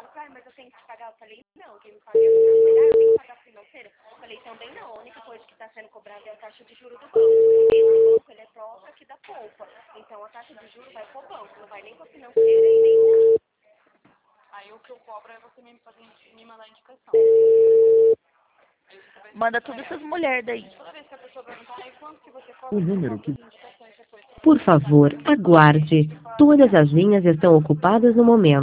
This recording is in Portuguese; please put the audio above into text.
Ah, mas eu tenho que te pagar. Eu falei, não, quem me paga é a financeira. Ah, eu tenho que pagar a financeira. Eu falei, também não. A única coisa que está sendo cobrada é a taxa de juros do banco. Esse banco, ele é próprio aqui da poupa. Então, a taxa de juros vai pro banco, não vai nem pra financeira e nem... Aí, o que eu cobro é você me mandar a indicação. Manda todas essas mulheres daí. Toda vez que a pessoa perguntar, aí quanto que você O cobra, número que... Por favor, aguarde. Todas as linhas estão ocupadas no momento.